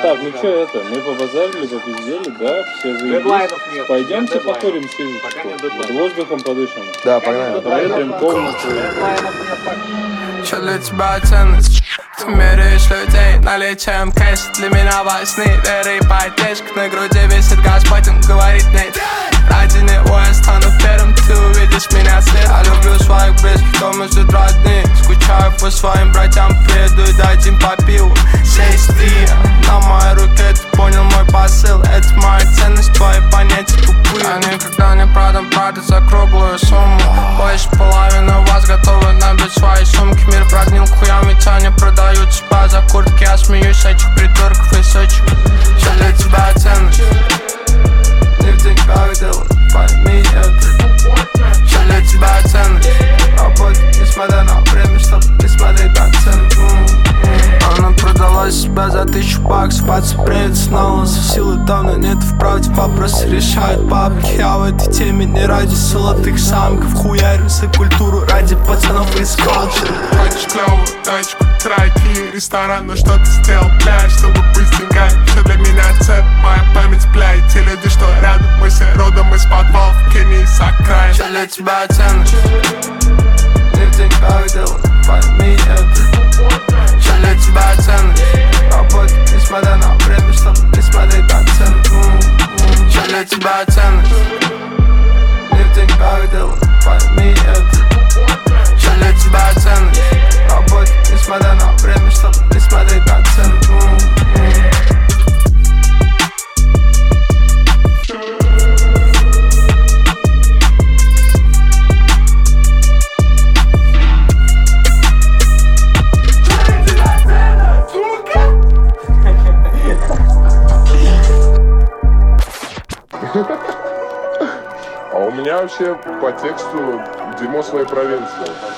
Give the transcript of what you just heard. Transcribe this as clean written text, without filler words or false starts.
Так, ну что это, мы побазарили, попиздели, да, все заебись. Дедлайнов нет. Пойдемте покурим сижечку, Пока нет под дедлайнов. воздухом подышим. Да, погнали. Проветрим комнату. Дедлайнов нет пока. Что для тебя ценность? Ты меряешь людей наличием кэша. Для меня во сне веры и поддержка. На груди висит Господь, он говорит нет. Ради него я стану первым, ты увидишь меня след. Я люблю своих близких, дом из родных. Скучаю по своим братьям, приеду и дадим по пиву. Сесть ты на моей руке, ты понял мой посыл. Это моя ценность, твои понятия тупые. Я никогда не продам правду за круглую сумму. Больше половины вас готовы набить свои сумки. Мир прогнил хуям, ведь они продают себя за куртки. Я смеюсь с этих придурков и сочек. Что для тебя ценность? Не в деньгах дело, пойми это. Что для тебя ценность? Работать, несмотря на время, чтобы не смотреть на цену. Она продала себя за 1000 баксов. Подспреет снова, силы давно нет. Вправде вопросы решают бабки. Я в этой теме не ради золотых самков. Хуярю за культуру ради пацанов из колчера. Хочешь клёвую дочку, траки, ресторан, но что ты сделал, блядь, чтобы быть с деньгами? Что для меня цепь, моя память, блядь. Те люди, что рядом, мы все родом из подвалов, Кении с окраин. Что для тебя ценность? Не в деньгах дело, пойми это. Что для тебя ценность? Работать, несмотря на время, чтобы не смотреть на цену. Что для тебя ценность? Не в деньгах дело, пойми это. Что для тебя ценность? Работать, несмотря на время, чтобы не смотреть на цену. А у меня вообще по тексту дерьмо своей провинции.